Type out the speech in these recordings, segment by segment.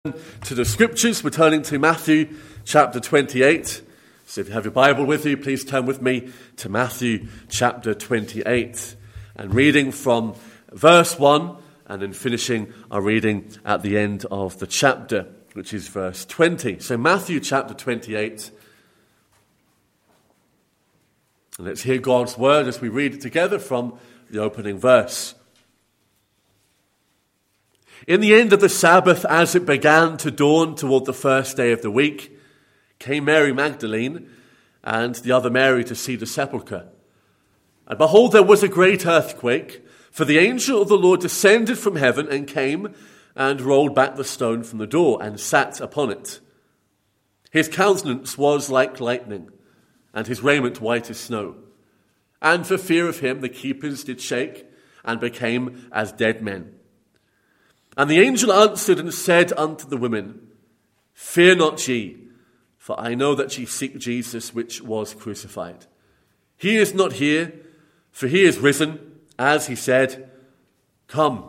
To the scriptures, we're turning to Matthew chapter 28. So if you have your Bible with you, please turn with me to Matthew chapter 28. And reading from verse 1 and then finishing our reading at the end of the chapter, which is verse 20. So Matthew chapter 28. And let's hear God's word as we read it together from the opening verse. In the end of the Sabbath, as it began to dawn toward the first day of the week, came Mary Magdalene and the other Mary to see the sepulchre. And behold, there was a great earthquake, for the angel of the Lord descended from heaven and came and rolled back the stone from the door and sat upon it. His countenance was like lightning, and his raiment white as snow. And for fear of him the keepers did shake and became as dead men. And the angel answered and said unto the women, Fear not ye, for I know that ye seek Jesus which was crucified. He is not here, for he is risen, as he said. Come,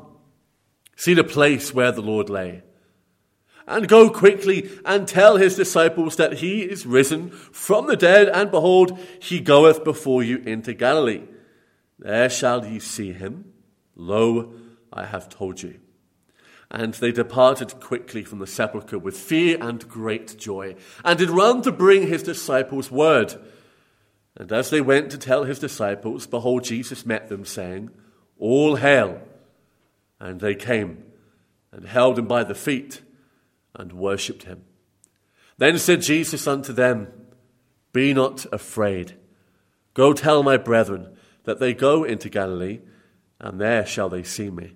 see the place where the Lord lay. And go quickly and tell his disciples that he is risen from the dead, and behold, he goeth before you into Galilee. There shall ye see him. Lo, I have told you. And they departed quickly from the sepulchre with fear and great joy, and did run to bring his disciples word. And as they went to tell his disciples, behold, Jesus met them, saying, All hail! And they came and held him by the feet and worshipped him. Then said Jesus unto them, Be not afraid. Go tell my brethren that they go into Galilee, and there shall they see me.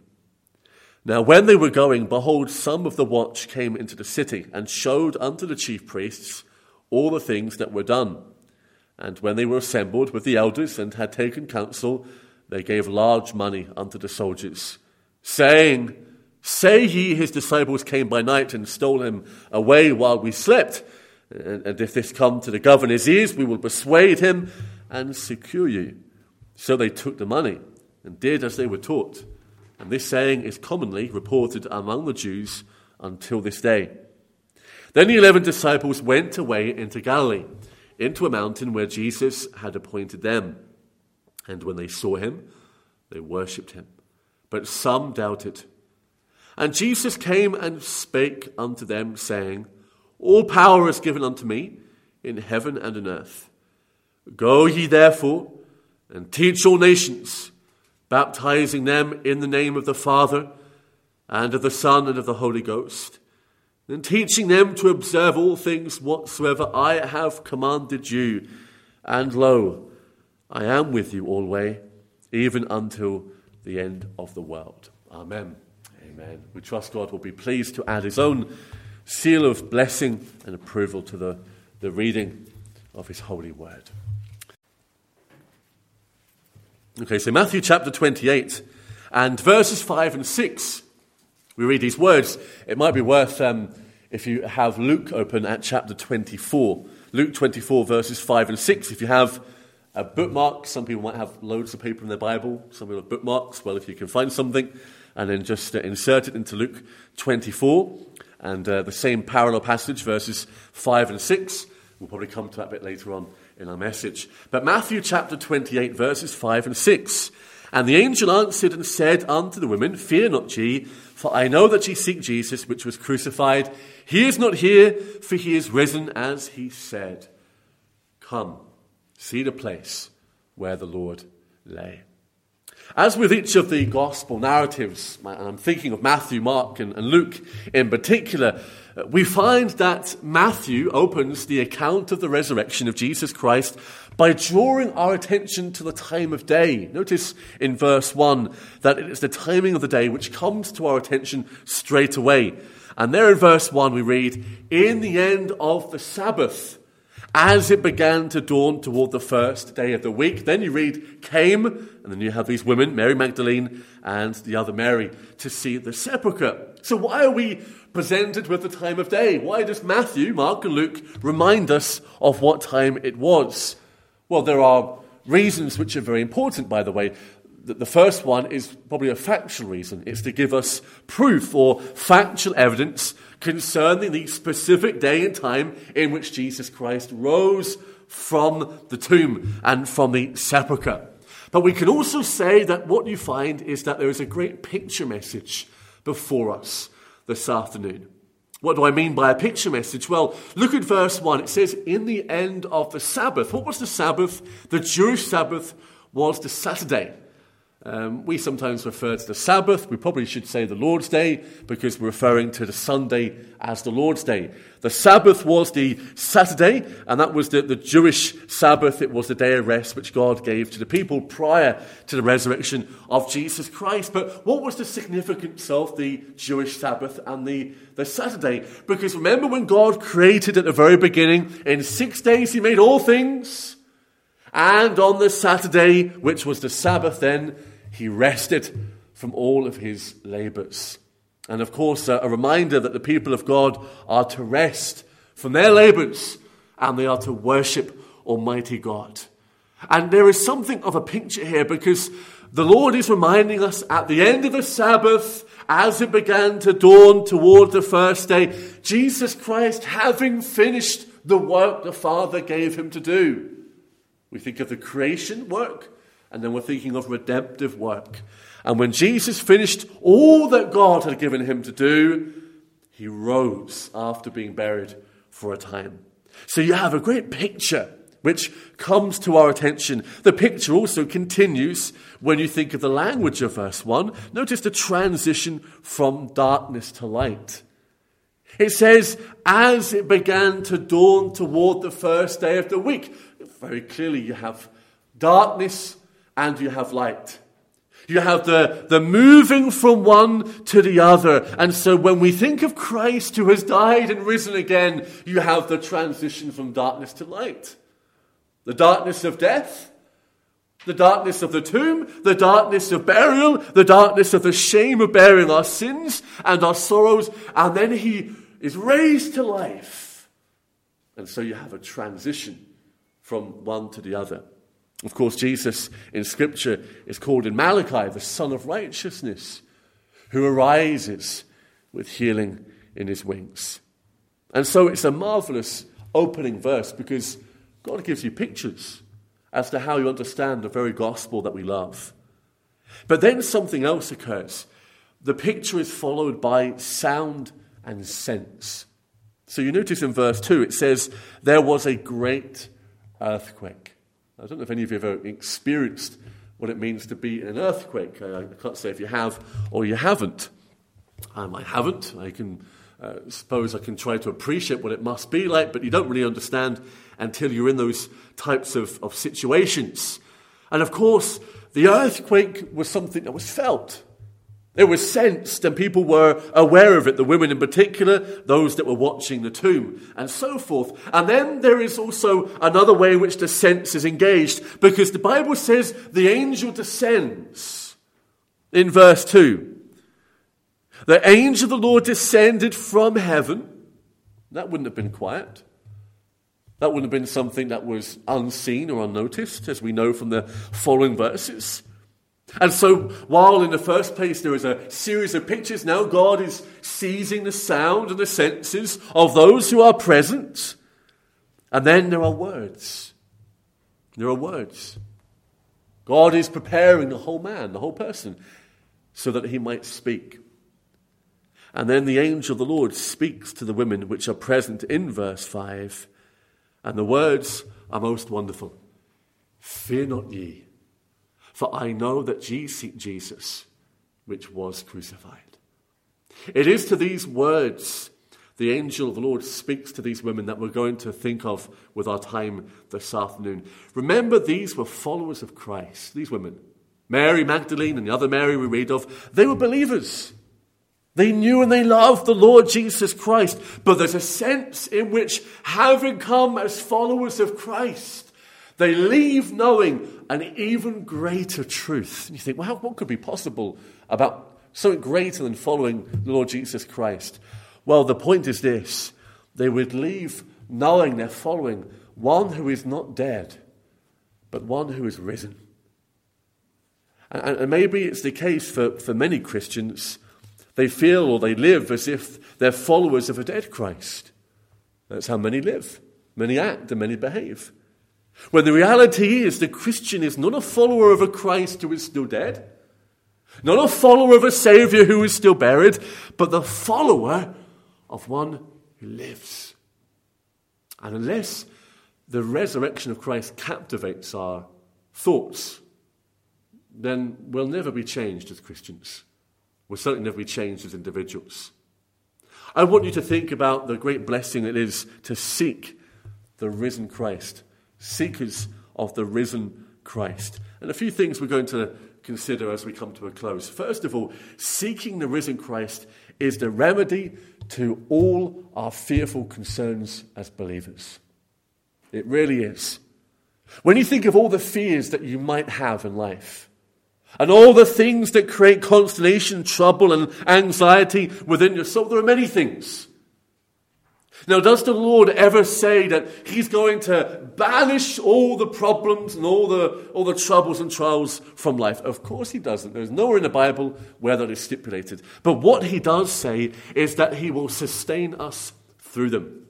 Now when they were going, behold, some of the watch came into the city, and showed unto the chief priests all the things that were done. And when they were assembled with the elders, and had taken counsel, they gave large money unto the soldiers, saying, Say ye, his disciples came by night, and stole him away while we slept. And if this come to the governor's ears, we will persuade him, and secure you. So they took the money, and did as they were taught. And this saying is commonly reported among the Jews until this day. Then the 11 disciples went away into Galilee, into a mountain where Jesus had appointed them. And when they saw him, they worshipped him. But some doubted. And Jesus came and spake unto them, saying, All power is given unto me in heaven and in earth. Go ye therefore, and teach all nations, baptizing them in the name of the Father, and of the Son, and of the Holy Ghost, and teaching them to observe all things whatsoever I have commanded you. And lo, I am with you always, even until the end of the world. Amen. Amen. We trust God will be pleased to add his own seal of blessing and approval to the reading of his holy word. Okay, so Matthew chapter 28 and verses 5 and 6, we read these words. It might be worth, if you have Luke open at chapter 24. Luke 24 verses 5 and 6. If you have a bookmark, some people might have loads of paper in their Bible. Some people have bookmarks. Well, if you can find something and then just insert it into Luke 24. And the same parallel passage, verses 5 and 6. We'll probably come to that a bit later on in our message. But Matthew chapter 28, verses 5 and 6. And the angel answered and said unto the women, Fear not ye, for I know that ye seek Jesus, which was crucified. He is not here, for he is risen, as he said. Come, see the place where the Lord lay. As with each of the gospel narratives, and I'm thinking of Matthew, Mark, and Luke in particular, we find that Matthew opens the account of the resurrection of Jesus Christ by drawing our attention to the time of day. Notice in verse 1 that it is the timing of the day which comes to our attention straight away. And there in verse 1 we read, In the end of the Sabbath, as it began to dawn toward the first day of the week. Then you read, came, and then you have these women, Mary Magdalene and the other Mary, to see the sepulchre. So why are we presented with the time of day? Why does Matthew, Mark, and Luke remind us of what time it was? Well, there are reasons which are very important, by the way. the first one is probably a factual reason. It's to give us proof or factual evidence concerning the specific day and time in which Jesus Christ rose from the tomb and from the sepulchre. But we can also say that what you find is that there is a great picture message before us this afternoon. What do I mean by a picture message? Well, look at verse 1. It says, in the end of the Sabbath. What was the Sabbath? The Jewish Sabbath was the Saturday. We sometimes refer to the Sabbath. We probably should say the Lord's Day because we're referring to the Sunday as the Lord's Day. The Sabbath was the Saturday, and that was the Jewish Sabbath. It was the day of rest which God gave to the people prior to the resurrection of Jesus Christ. But what was the significance of the Jewish Sabbath and the Saturday? Because remember when God created at the very beginning, in 6 days he made all things, and on the Saturday, which was the Sabbath then, he rested from all of his labors. And of course, a reminder that the people of God are to rest from their labors and they are to worship Almighty God. And there is something of a picture here because the Lord is reminding us at the end of the Sabbath, as it began to dawn toward the first day, Jesus Christ having finished the work the Father gave him to do. We think of the creation work, and then we're thinking of redemptive work. And when Jesus finished all that God had given him to do, he rose after being buried for a time. So you have a great picture which comes to our attention. The picture also continues when you think of the language of verse 1. Notice the transition from darkness to light. It says, as it began to dawn toward the first day of the week. Very clearly you have darkness and you have light. You have the moving from one to the other. And so when we think of Christ who has died and risen again, you have the transition from darkness to light. The darkness of death, the darkness of the tomb, the darkness of burial, the darkness of the shame of bearing our sins and our sorrows. And then he is raised to life. And so you have a transition from one to the other. Of course, Jesus in Scripture is called in Malachi the Son of Righteousness, who arises with healing in his wings. And so it's a marvelous opening verse because God gives you pictures as to how you understand the very gospel that we love. But then something else occurs. The picture is followed by sound and sense. So you notice in verse 2 it says, there was a great earthquake. I don't know if any of you have ever experienced what it means to be in an earthquake. I can't say if you have or you haven't. I haven't. I can suppose I can try to appreciate what it must be like, but you don't really understand until you're in those types of situations. And of course, the earthquake was something that was felt. It was sensed and people were aware of it, the women in particular, those that were watching the tomb, and so forth. And then there is also another way in which the sense is engaged, because the Bible says the angel descends in verse 2. The angel of the Lord descended from heaven. That wouldn't have been quiet. That wouldn't have been something that was unseen or unnoticed, as we know from the following verses. And so, while in the first place there is a series of pictures, now God is seizing the sound and the senses of those who are present. And then there are words. There are words. God is preparing the whole man, the whole person, so that he might speak. And then the angel of the Lord speaks to the women which are present in verse 5. And the words are most wonderful. Fear not ye. For I know that ye seek Jesus, which was crucified. It is to these words the angel of the Lord speaks to these women that we're going to think of with our time this afternoon. Remember, these were followers of Christ, these women. Mary Magdalene and the other Mary we read of, they were believers. They knew and they loved the Lord Jesus Christ. But there's a sense in which, having come as followers of Christ, they leave knowing an even greater truth. And you think, well, what could be possible about something greater than following the Lord Jesus Christ? Well, the point is this. They would leave knowing they're following one who is not dead, but one who is risen. And maybe it's the case for many Christians. They feel or they live as if they're followers of a dead Christ. That's how many live, many act, and many behave. When the reality is the Christian is not a follower of a Christ who is still dead, not a follower of a Saviour who is still buried, but the follower of one who lives. And unless the resurrection of Christ captivates our thoughts, then we'll never be changed as Christians. We'll certainly never be changed as individuals. I want you to think about the great blessing it is to seek the risen Christ, seekers of the risen Christ. And a few things we're going to consider as we come to a close. First of all, seeking the risen Christ is the remedy to all our fearful concerns as believers. It really is. When you think of all the fears that you might have in life, and all the things that create consternation, trouble, and anxiety within your soul, there are many things. Now, does the Lord ever say that he's going to banish all the problems and all the troubles and trials from life? Of course he doesn't. There's nowhere in the Bible where that is stipulated. But what he does say is that he will sustain us through them.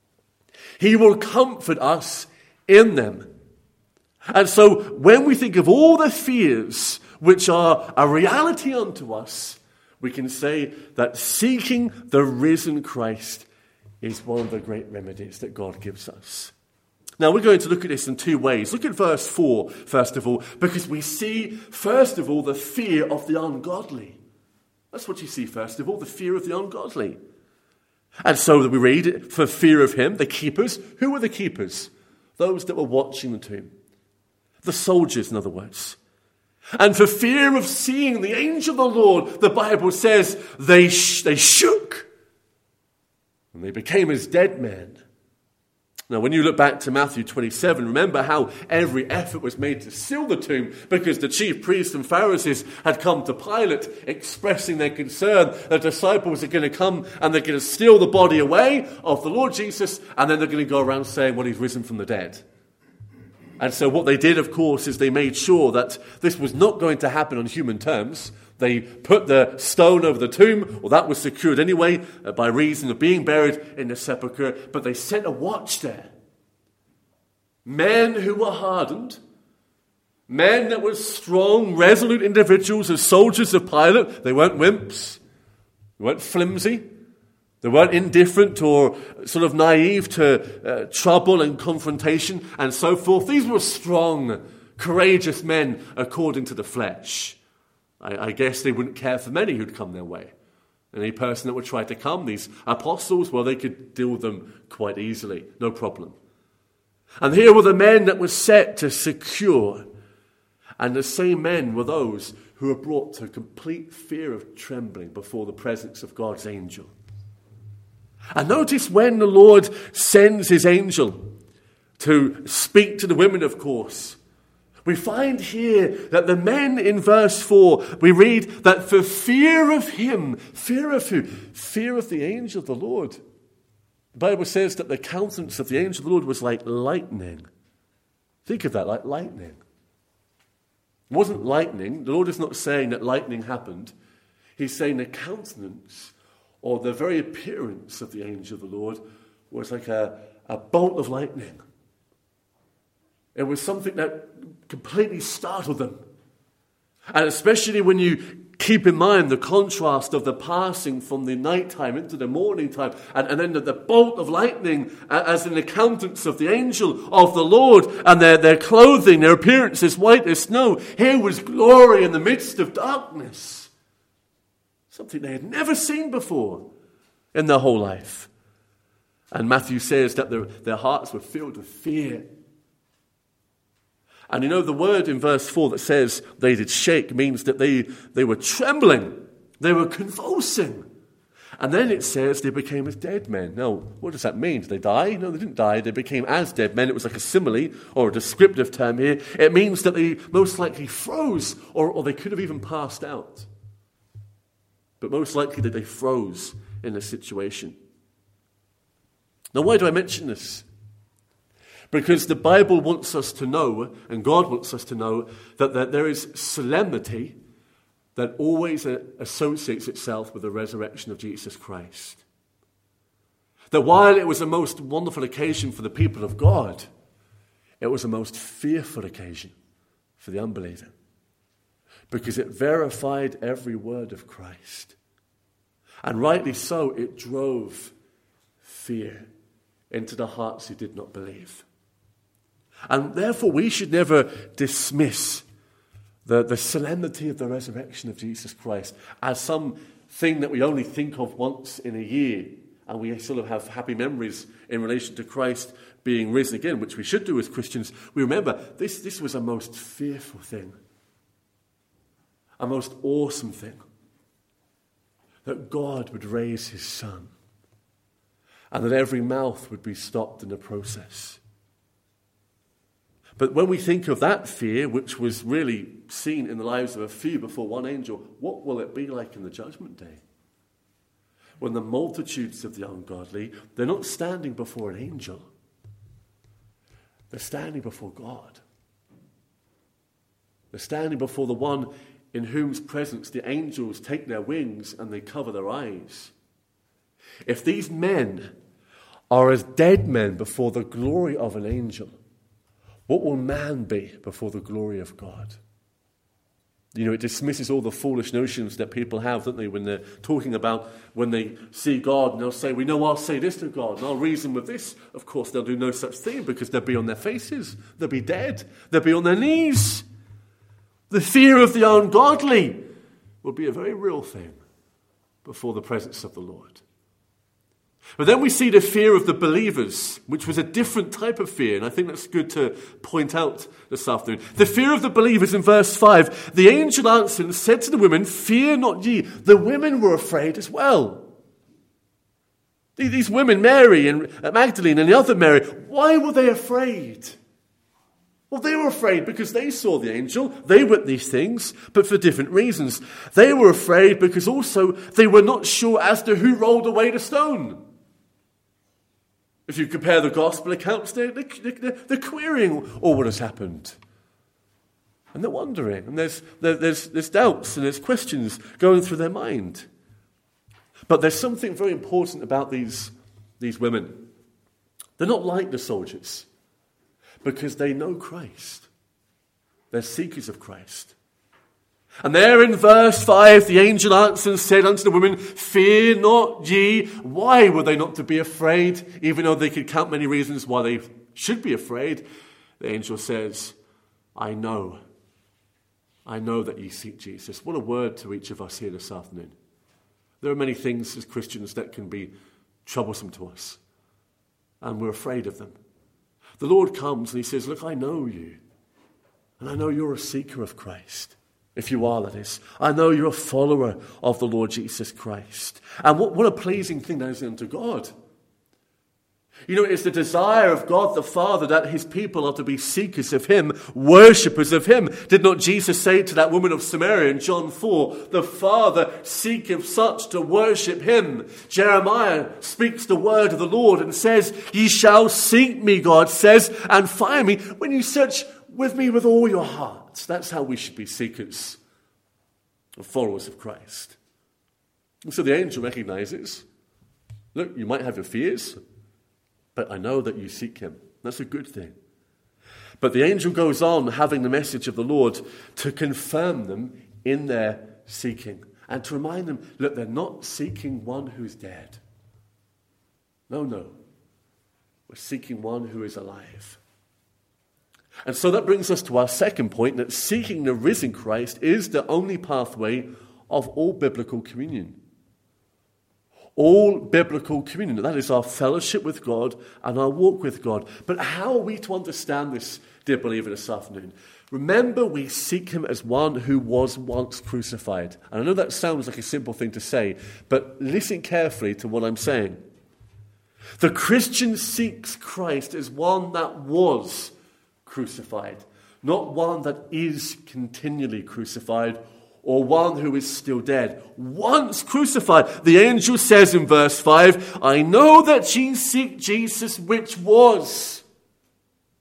He will comfort us in them. And so when we think of all the fears which are a reality unto us, we can say that seeking the risen Christ is one of the great remedies that God gives us. Now, we're going to look at this in two ways. Look at verse 4, first of all, because we see, first of all, the fear of the ungodly. That's what you see, first of all, the fear of the ungodly. And so we read, for fear of him, the keepers. Who were the keepers? Those that were watching the tomb. The soldiers, in other words. And for fear of seeing the angel of the Lord, the Bible says they shook. And they became as dead men. Now, when you look back to Matthew 27, remember how every effort was made to seal the tomb because the chief priests and Pharisees had come to Pilate expressing their concern. The disciples are going to come and they're going to steal the body away of the Lord Jesus, and then they're going to go around saying, well, he's risen from the dead. And so what they did, of course, is they made sure that this was not going to happen on human terms. They put the stone over the tomb, well, that was secured anyway by reason of being buried in the sepulchre, but they sent a watch there. Men who were hardened, men that were strong, resolute individuals as soldiers of Pilate. They weren't wimps, they weren't flimsy, they weren't indifferent or sort of naive to trouble and confrontation and so forth. These were strong, courageous men according to the flesh. I guess they wouldn't care for many who'd come their way. Any person that would try to come, these apostles, well, they could deal with them quite easily, no problem. And here were the men that were set to secure. And the same men were those who were brought to complete fear of trembling before the presence of God's angel. And notice when the Lord sends his angel to speak to the women, of course, we find here that the men in verse 4, we read that for fear of him, fear of who? Fear of the angel of the Lord. The Bible says that the countenance of the angel of the Lord was like lightning. Think of that, like lightning. It wasn't lightning. The Lord is not saying that lightning happened. He's saying the countenance or the very appearance of the angel of the Lord was like a bolt of lightning. It was something that completely startled them. And especially when you keep in mind the contrast of the passing from the nighttime into the morning time, and then the bolt of lightning as in the countenance of the angel of the Lord, and their clothing, their appearance is white as snow. Here was glory in the midst of darkness. Something they had never seen before in their whole life. And Matthew says that their hearts were filled with fear. And you know, the word in verse 4 that says they did shake means that they were trembling. They were convulsing. And then it says they became as dead men. Now, what does that mean? Did they die? No, they didn't die. They became as dead men. It was like a simile or a descriptive term here. It means that they most likely froze or they could have even passed out. But most likely that they froze in this situation. Now, why do I mention this? Because the Bible wants us to know, and God wants us to know, that there is solemnity that always associates itself with the resurrection of Jesus Christ. That while it was a most wonderful occasion for the people of God, it was a most fearful occasion for the unbeliever. Because it verified every word of Christ. And rightly so, it drove fear into the hearts who did not believe. And therefore, we should never dismiss the solemnity of the resurrection of Jesus Christ as something that we only think of once in a year, and we sort of have happy memories in relation to Christ being risen again, which we should do as Christians. We remember this was a most fearful thing, a most awesome thing, that God would raise his Son, and that every mouth would be stopped in the process. But when we think of that fear, which was really seen in the lives of a few before one angel, what will it be like in the judgment day? When the multitudes of the ungodly, they're not standing before an angel. They're standing before God. They're standing before the one in whose presence the angels take their wings and they cover their eyes. If these men are as dead men before the glory of an angel, what will man be before the glory of God? You know, it dismisses all the foolish notions that people have, don't they, when they're talking about when they see God, and they'll say, we know I'll say this to God, and I'll reason with this. Of course, they'll do no such thing, because they'll be on their faces. They'll be dead. They'll be on their knees. The fear of the ungodly will be a very real thing before the presence of the Lord. But then we see the fear of the believers, which was a different type of fear, and I think that's good to point out this afternoon. The fear of the believers in verse 5, the angel answered and said to the women, fear not ye. The women were afraid as well. These women, Mary and Magdalene and the other Mary, why were they afraid? Well, they were afraid because they saw the angel. They witnessed these things, but for different reasons. They were afraid because also they were not sure as to who rolled away the stone. If you compare the gospel accounts, they're querying all what has happened. And they're wondering. And there's doubts and there's questions going through their mind. But there's something very important about these women. They're not like the soldiers, because they know Christ. They're seekers of Christ. And there in verse 5, the angel answered and said unto the women, fear not ye. Why were they not to be afraid, even though they could count many reasons why they should be afraid? The angel says, I know that ye seek Jesus. What a word to each of us here this afternoon. There are many things as Christians that can be troublesome to us, and we're afraid of them. The Lord comes and he says, look, I know you, and I know you're a seeker of Christ. If you are, that is. I know you're a follower of the Lord Jesus Christ. And what a pleasing thing that is unto God. You know, it's the desire of God the Father that his people are to be seekers of him, worshippers of him. Did not Jesus say to that woman of Samaria in John 4, the Father seeketh such to worship him? Jeremiah speaks the word of the Lord and says, ye shall seek me, God says, and find me when you search with me with all your heart. That's how we should be seekers and followers of Christ. And so the angel recognizes, look, you might have your fears, but I know that you seek him. That's a good thing. But the angel goes on having the message of the Lord to confirm them in their seeking and to remind them, look, they're not seeking one who's dead. No. We're seeking one who is alive. And so that brings us to our second point, that seeking the risen Christ is the only pathway of all biblical communion. All biblical communion, that is our fellowship with God and our walk with God. But how are we to understand this, dear believer, this afternoon? Remember, we seek him as one who was once crucified. And I know that sounds like a simple thing to say, but listen carefully to what I'm saying. The Christian seeks Christ as one that was crucified, not one that is continually crucified or one who is still dead. Once crucified, the angel says in verse 5, I know that ye seek Jesus which was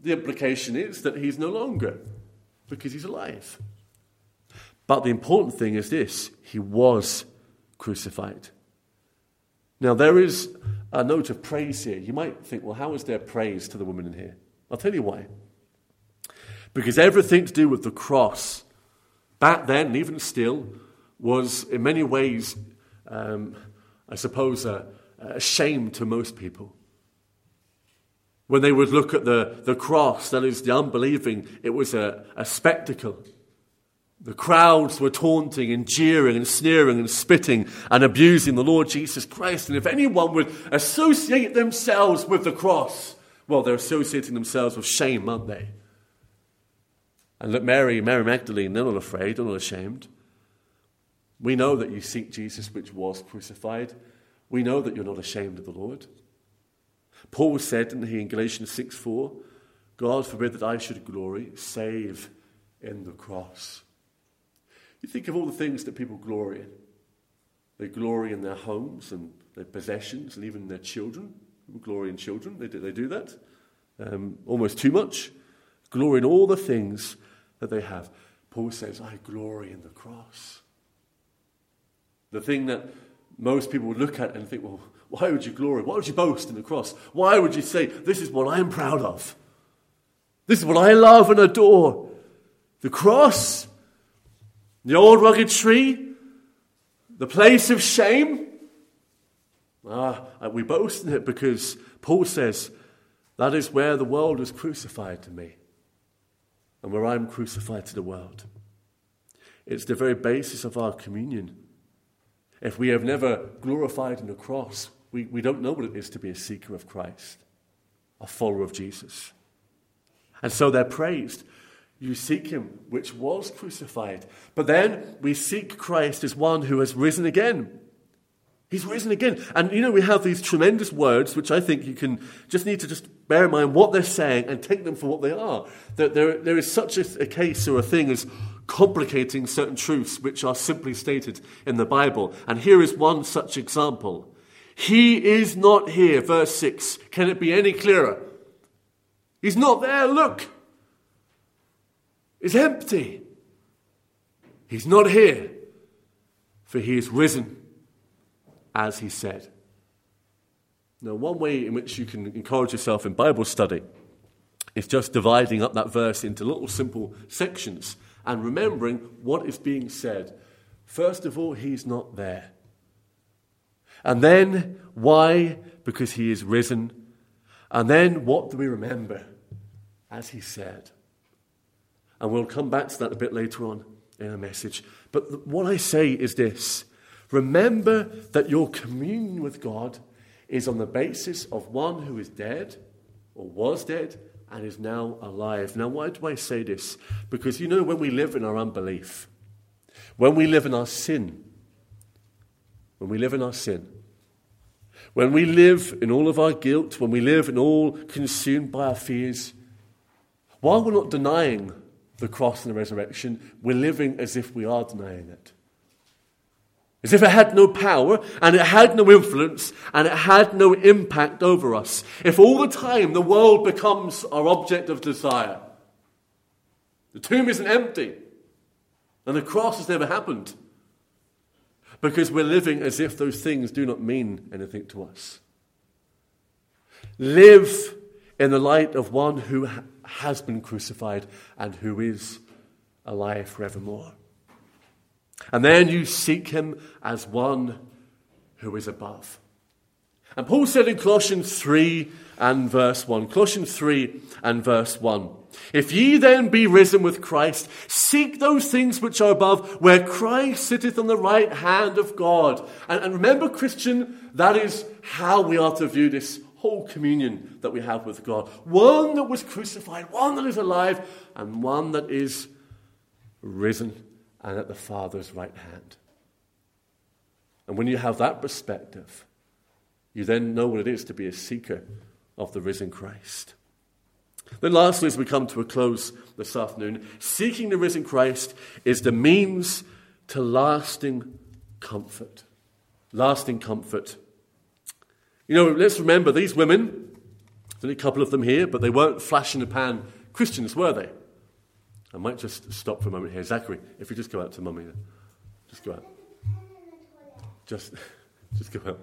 the implication is that he's no longer, because he's alive. But the important thing is this: he was crucified. Now, there is a note of praise here. You might think, well, how is there praise to the woman in here? I'll tell you why. Because everything to do with the cross, back then, and even still, was in many ways, I suppose, a shame to most people. When they would look at the cross, that is, the unbelieving, it was a spectacle. The crowds were taunting and jeering and sneering and spitting and abusing the Lord Jesus Christ. And if anyone would associate themselves with the cross, well, they're associating themselves with shame, aren't they? And look, Mary Magdalene, they're not afraid, they're not ashamed. We know that you seek Jesus, which was crucified. We know that you're not ashamed of the Lord. Paul said, didn't he, in Galatians 6:4, God forbid that I should glory, save in the cross. You think of all the things that people glory in. They glory in their homes and their possessions and even their children. People glory in children. They do that. Almost too much. Glory in all the things that they have. Paul says, I glory in the cross. The thing that most people would look at and think, well, why would you glory? Why would you boast in the cross? Why would you say, this is what I'm proud of? This is what I love and adore. The cross, the old rugged tree, the place of shame. We boast in it because Paul says, that is where the world is crucified to me and where I'm crucified to the world. It's the very basis of our communion. If we have never glorified in the cross, we don't know what it is to be a seeker of Christ, a follower of Jesus. And so they're praised. You seek him, which was crucified. But then we seek Christ as one who has risen again. He's risen again. And we have these tremendous words, which I think you can need to bear in mind what they're saying and take them for what they are. There is such a case or a thing as complicating certain truths which are simply stated in the Bible. And here is one such example. He is not here, verse 6. Can it be any clearer? He's not there, look. It's empty. He's not here, for he is risen, as he said. Now, one way in which you can encourage yourself in Bible study is just dividing up that verse into little simple sections and remembering what is being said. First of all, he's not there. And then, why? Because he is risen. And then, what do we remember? As he said. And we'll come back to that a bit later on in a message. But what I say is this. Remember that your communion with God is on the basis of one who is dead, or was dead, and is now alive. Now, why do I say this? Because when we live in our unbelief, when we live in our sin, when we live in all of our guilt, when we live in all consumed by our fears, while we're not denying the cross and the resurrection, we're living as if we are denying it. As if it had no power, and it had no influence, and it had no impact over us. If all the time the world becomes our object of desire, the tomb isn't empty, and the cross has never happened, because we're living as if those things do not mean anything to us. Live in the light of one who has been crucified and who is alive forevermore. And then you seek him as one who is above. And Paul said in Colossians 3 and verse 1, Colossians 3 and verse 1, if ye then be risen with Christ, seek those things which are above, where Christ sitteth on the right hand of God. And remember, Christian, that is how we are to view this whole communion that we have with God. One that was crucified, one that is alive, and one that is risen and at the Father's right hand. And when you have that perspective, you then know what it is to be a seeker of the risen Christ. Then lastly, as we come to a close this afternoon, seeking the risen Christ is the means to lasting comfort. Lasting comfort. Let's remember these women There's only a couple of them here, but they weren't flash-in-the-pan Christians, were they? I might just stop for a moment here. Zachary, if you just go out to Mummy. Just go out. Just go out.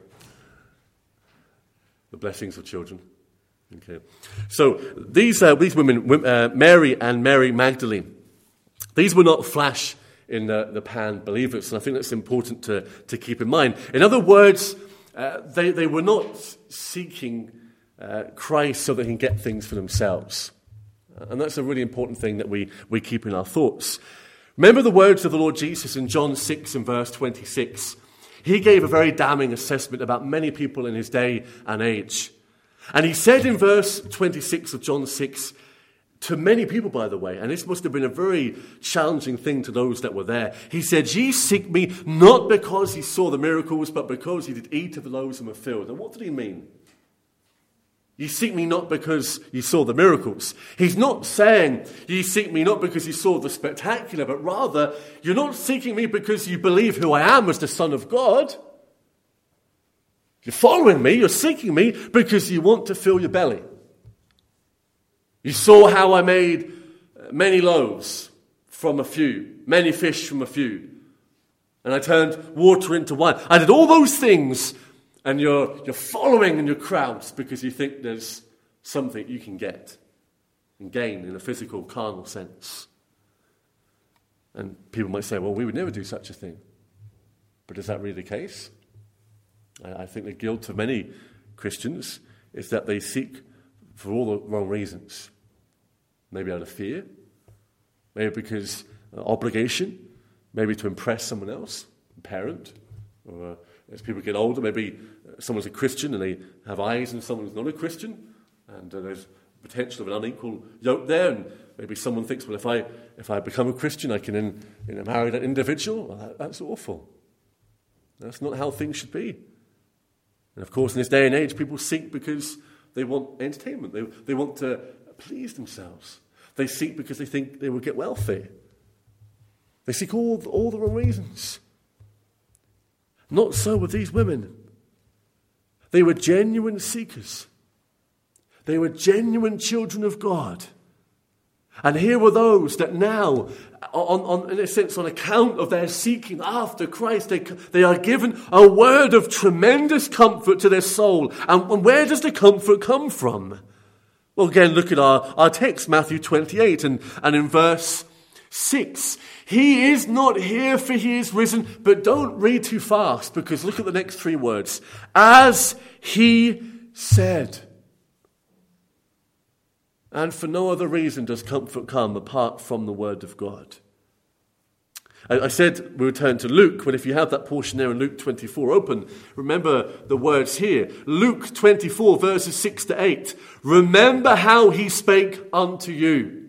The blessings of children. Okay. So these women, Mary and Mary Magdalene, these were not flash-in-the-pan believers, and I think that's important to keep in mind. In other words, they were not seeking Christ so they can get things for themselves. And that's a really important thing that we keep in our thoughts. Remember the words of the Lord Jesus in John 6 and verse 26. He gave a very damning assessment about many people in his day and age. And he said in verse 26 of John 6, to many people, by the way, and this must have been a very challenging thing to those that were there, he said, ye seek me not because ye saw the miracles, but because ye did eat of the loaves and were filled. And what did he mean? You seek me not because you saw the miracles. He's not saying you seek me not because you saw the spectacular, but rather you're not seeking me because you believe who I am as the Son of God. You're following me, you're seeking me because you want to fill your belly. You saw how I made many loaves from a few, many fish from a few. And I turned water into wine. I did all those things. And you're following in your crowds because you think there's something you can get and gain in a physical, carnal sense. And people might say, well, we would never do such a thing. But is that really the case? I think the guilt of many Christians is that they seek for all the wrong reasons. Maybe out of fear, maybe because obligation, maybe to impress someone else, a parent, or as people get older, maybe someone's a Christian and they have eyes on someone who's not a Christian, and there's potential of an unequal yoke there, and maybe someone thinks, well, if I become a Christian, I can then marry that individual. Well, that's awful. That's not how things should be. And of course, in this day and age, people seek because they want entertainment. They want to please themselves. They seek because they think they will get wealthy. They seek all the wrong reasons. Not so with these women. They were genuine seekers. They were genuine children of God. And here were those that now, in a sense, on account of their seeking after Christ, they are given a word of tremendous comfort to their soul. And where does the comfort come from? Well, again, look at our text, Matthew 28, and in verse 6. He is not here, for he is risen. But don't read too fast, because look at the next three words. As he said. And for no other reason does comfort come apart from the word of God. I said we would turn to Luke, but if you have that portion there in Luke 24 open, remember the words here. Luke 24, verses 6 to 8. Remember how he spake unto you.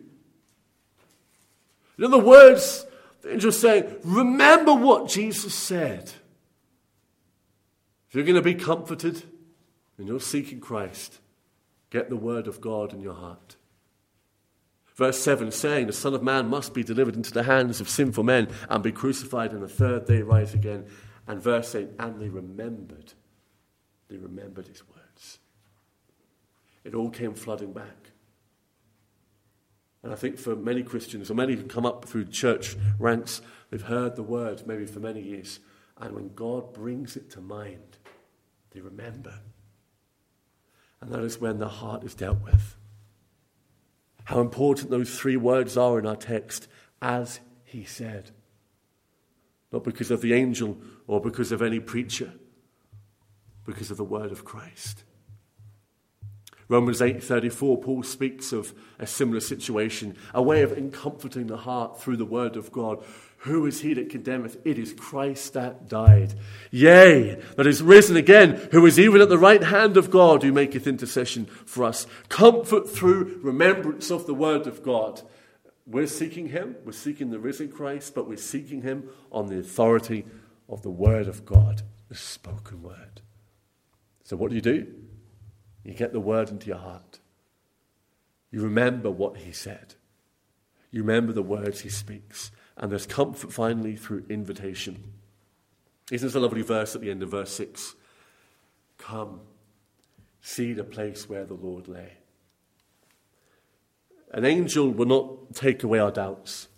In other words, the angel is saying, remember what Jesus said. If you're going to be comforted and you're seeking Christ, get the word of God in your heart. Verse 7 saying, the Son of Man must be delivered into the hands of sinful men and be crucified, and the third day rise again. And verse 8, and they remembered his words. It all came flooding back. And I think for many Christians, or many who come up through church ranks, they've heard the word maybe for many years. And when God brings it to mind, they remember. And that is when the heart is dealt with. How important those three words are in our text, as he said. Not because of the angel or because of any preacher, because of the word of Christ. Romans 8:34, Paul speaks of a similar situation, a way of comforting the heart through the word of God. Who is he that condemneth? It is Christ that died. Yea, that is risen again, who is even at the right hand of God, who maketh intercession for us. Comfort through remembrance of the word of God. We're seeking him. We're seeking the risen Christ, but we're seeking him on the authority of the word of God, the spoken word. So what do? You get the word into your heart. You remember what he said. You remember the words he speaks. And there's comfort finally through invitation. Isn't this a lovely verse at the end of verse 6? Come, see the place where the Lord lay. An angel will not take away our doubts.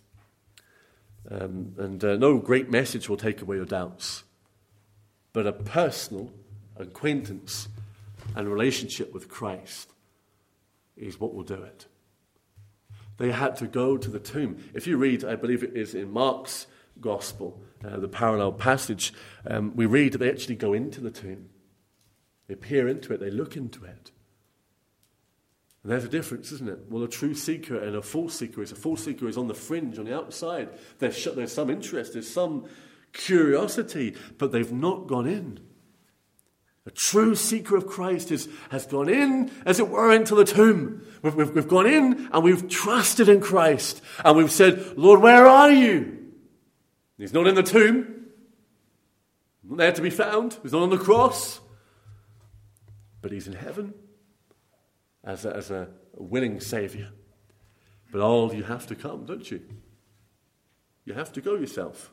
No great message will take away your doubts. But a personal acquaintance and relationship with Christ is what will do it. They had to go to the tomb. If you read, I believe it is in Mark's Gospel, the parallel passage, we read that they actually go into the tomb. They peer into it, they look into it. And there's a difference, isn't it? Well, a true seeker and a false seeker is on the fringe, on the outside. There's some interest, there's some curiosity, but they've not gone in. A true seeker of Christ has gone in, as it were, into the tomb. We've gone in and we've trusted in Christ. And we've said, Lord, where are you? He's not in the tomb. Not there to be found. He's not on the cross. But he's in heaven as a willing Saviour. But you have to come, don't you? You have to go yourself.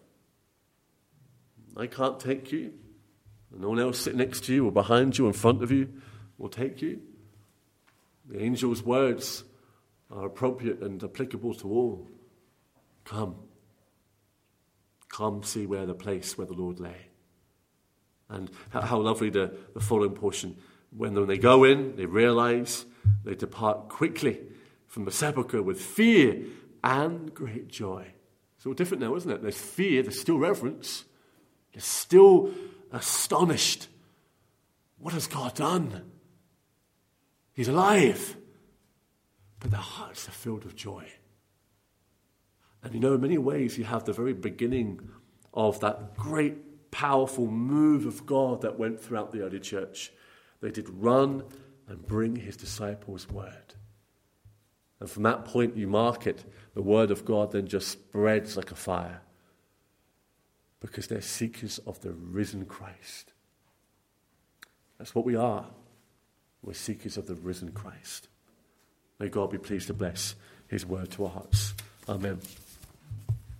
I can't take you. No one else sitting next to you or behind you or in front of you will take you. The angel's words are appropriate and applicable to all. Come. Come see where the place where the Lord lay. And how lovely the following portion. When they go in, they realize they depart quickly from the sepulchre with fear and great joy. It's all different now, isn't it? There's fear, there's still reverence. They're still astonished. What has God done? He's alive. But their hearts are filled with joy. And in many ways you have the very beginning of that great, powerful move of God that went throughout the early church. They did run and bring his disciples word. And from that point you mark it, the word of God then just spreads like a fire. Because they're seekers of the risen Christ. That's what we are. We're seekers of the risen Christ. May God be pleased to bless his word to our hearts. Amen.